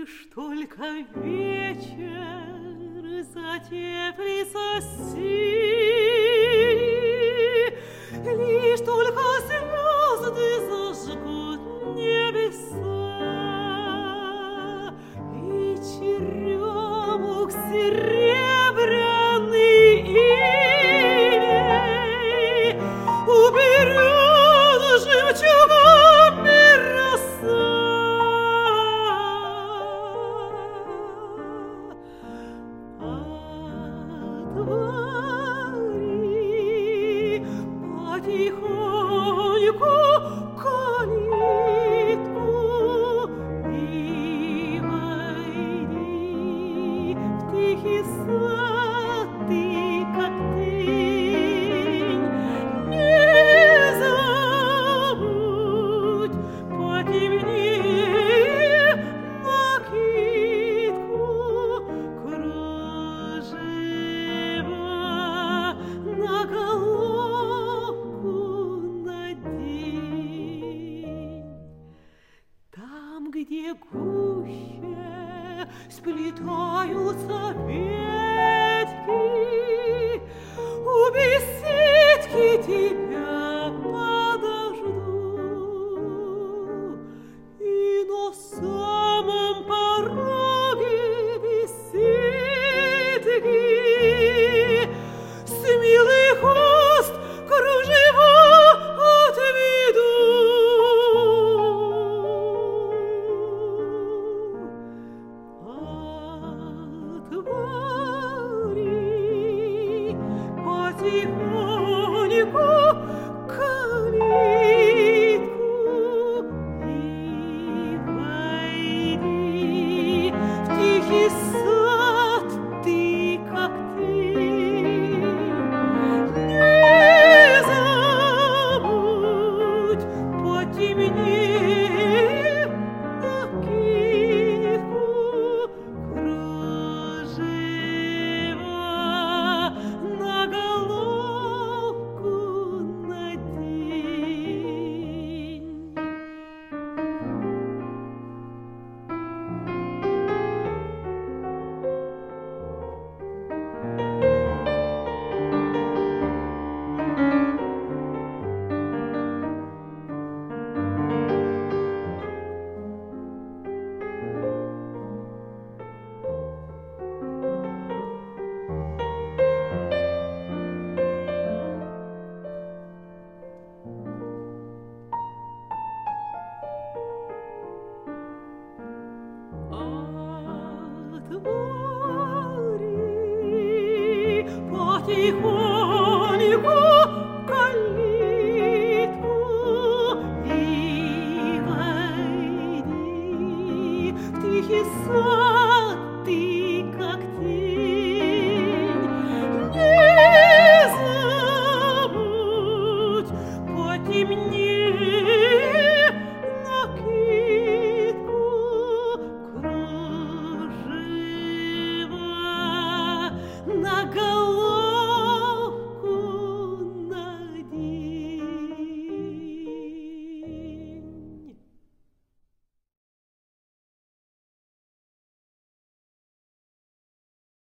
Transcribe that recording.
Лишь только вечер затеплится синь, лишь только звезды зажгут небеса, и черемух серебряный иней уберет жемчугами роса. Отвори потихоньку калитку и войди в тихий сад ты, как тень. Не забудь потемнее накидку, кружева на головку надень. Там, где гуще сплетаются ветки, у беседки тебя подожду, и на самом пороге беседки смелый хост кружева отведу. Отвори потихоньку калитку и войди в тихий сад ты, как тень. Не забудь потемнее накидку, кружева на головку надень. Отвори потихоньку калитку и войди в тихий сад.